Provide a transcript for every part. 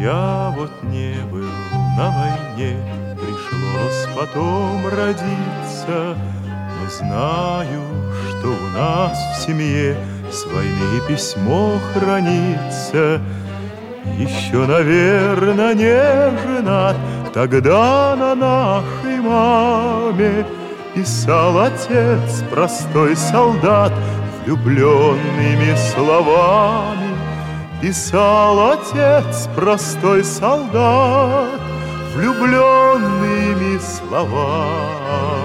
Я вот не был на войне, пришлось потом родиться, но знаю, что у нас в семье с войны письмо хранится. Еще, наверное, не женат, тогда на нашей маме писал отец, простой солдат, влюбленными словами. Писал отец, простой солдат, влюбленными словами.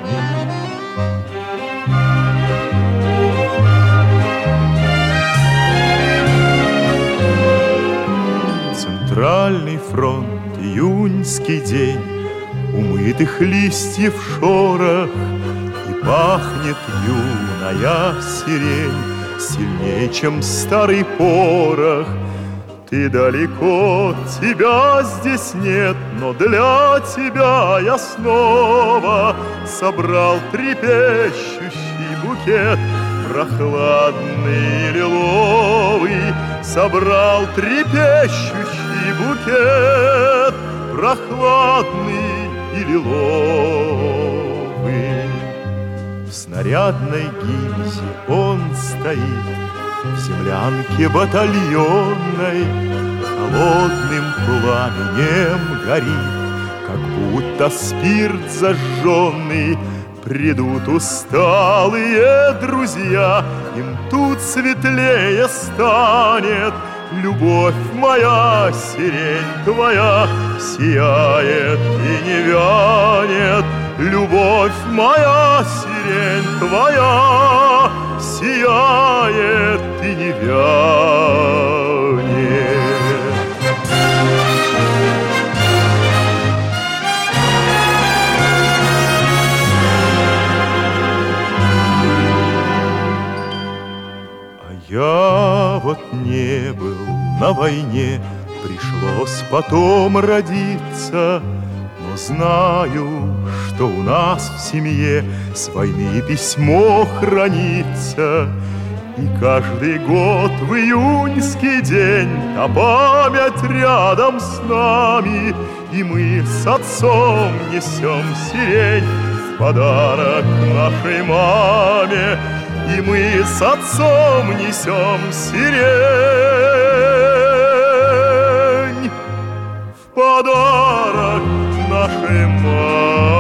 Центральный фронт, июньский день, умытых листьев шорох, и пахнет юная сирень сильнее, чем старый порох. Ты далеко, тебя здесь нет, но для тебя я снова собрал трепещущий букет, прохладный и лиловый. Собрал трепещущий букет, прохладный и лиловый. В снарядной гильзе он стоит, в землянке батальонной, холодным пламенем горит, как будто спирт зажженный. Придут усталые друзья, им тут светлее станет. Любовь моя, сирень твоя, сияет и не вянет. Любовь моя, сирень твоя, сияет и не вянет. Я вот не был на войне, пришлось потом родиться, но знаю, что у нас в семье с войны письмо хранится. И каждый год в июньский день та память рядом с нами, и мы с отцом несем сирень в подарок нашей маме. И мы с отцом несем сирень в подарок нашей маме.